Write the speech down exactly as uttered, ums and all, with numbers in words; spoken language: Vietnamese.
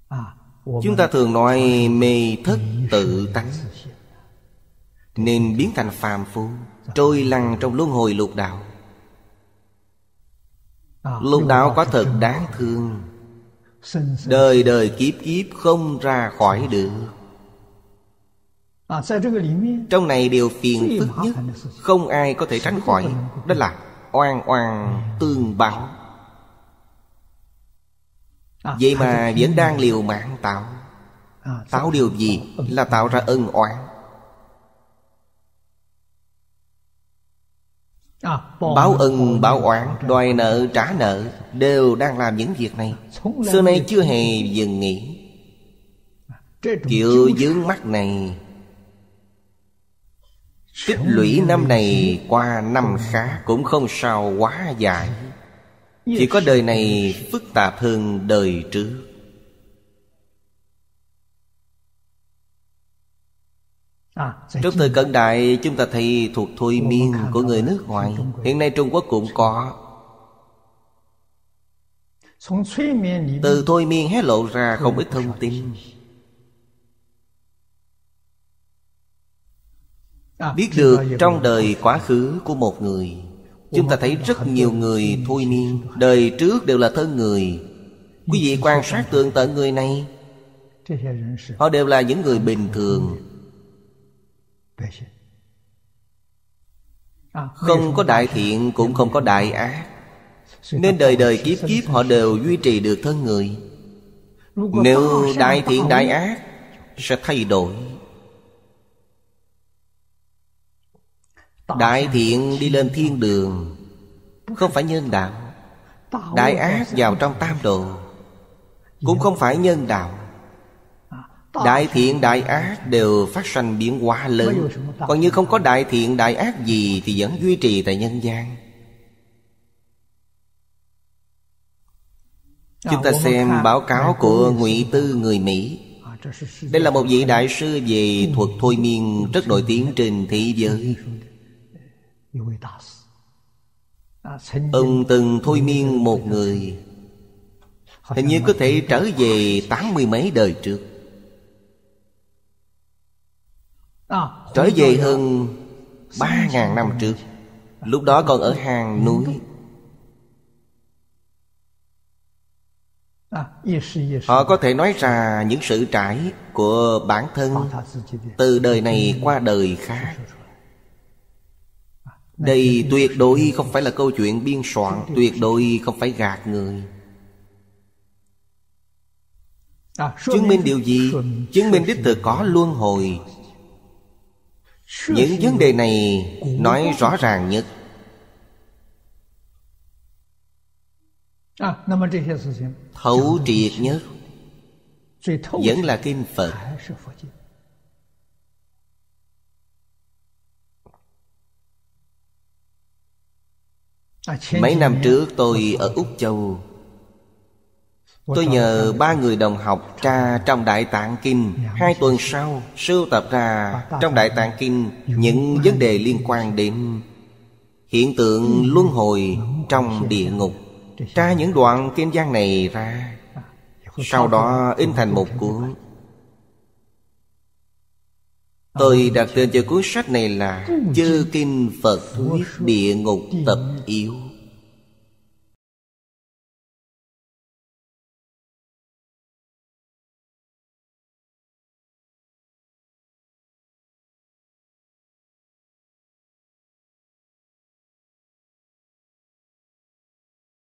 Chúng ta thường nói mê thất tự tánh, nên biến thành phàm phu, trôi lăn trong luân hồi lục đạo. Lục đạo có thật đáng thương, đời đời kiếp kiếp không ra khỏi được. Trong này điều phiền phức nhất, không ai có thể tránh khỏi, đó là oan oan tương báo. Vậy mà vẫn đang liều mạng tạo. Tạo điều gì? Là tạo ra ân oán. Báo ân báo oán, đòi nợ trả nợ, đều đang làm những việc này. Xưa nay chưa hề dừng nghỉ. Kiểu vướng mắc này tích lũy năm này qua năm khác cũng không sao hóa giải. Chỉ có đời này phức tạp hơn đời trước. Trong thời cận đại, chúng ta thấy thuộc thôi miên của người nước ngoài. Hiện nay Trung Quốc cũng có. Từ thôi miên hé lộ ra không ít thông tin. Biết được trong đời quá khứ của một người, chúng ta thấy rất nhiều người thôi miên đời trước đều là thân người. Quý vị quan sát tường tận người này, họ đều là những người bình thường, không có đại thiện cũng không có đại ác, nên đời đời kiếp kiếp họ đều duy trì được thân người. Nếu đại thiện đại ác sẽ thay đổi. Đại thiện đi lên thiên đường, không phải nhân đạo. Đại ác vào trong tam độ, cũng không phải nhân đạo. Đại thiện đại ác đều phát sanh biến hóa lớn. Còn như không có đại thiện đại ác gì thì vẫn duy trì tại nhân gian. Chúng ta xem báo cáo của Ngụy Tư người Mỹ. Đây là một vị đại sư về thuật thôi miên rất nổi tiếng trên thế giới. Ông từng thôi miên một người, hình như có thể trở về tám mươi mấy đời trước, trở về hơn ba ngàn năm trước. Lúc đó còn ở hang núi. Họ có thể nói ra những sự trải của bản thân từ đời này qua đời khác. Đây tuyệt đối không phải là câu chuyện biên soạn, tuyệt đối không phải gạt người. Chứng minh điều gì? Chứng minh đích thực có luân hồi. Những vấn đề này nói rõ ràng nhất. Thấu triệt nhất vẫn là kinh Phật. Mấy năm trước tôi ở Úc Châu, tôi nhờ ba người đồng học tra trong Đại Tạng Kinh. Hai tuần sau sưu tập ra trong Đại Tạng Kinh những vấn đề liên quan đến hiện tượng luân hồi trong địa ngục. Tra những đoạn kinh văn này ra, sau đó in thành một cuốn. Tôi đặt tên cho cuốn sách này là Chư Kinh Phật Thuyết Địa Ngục Tập Yếu.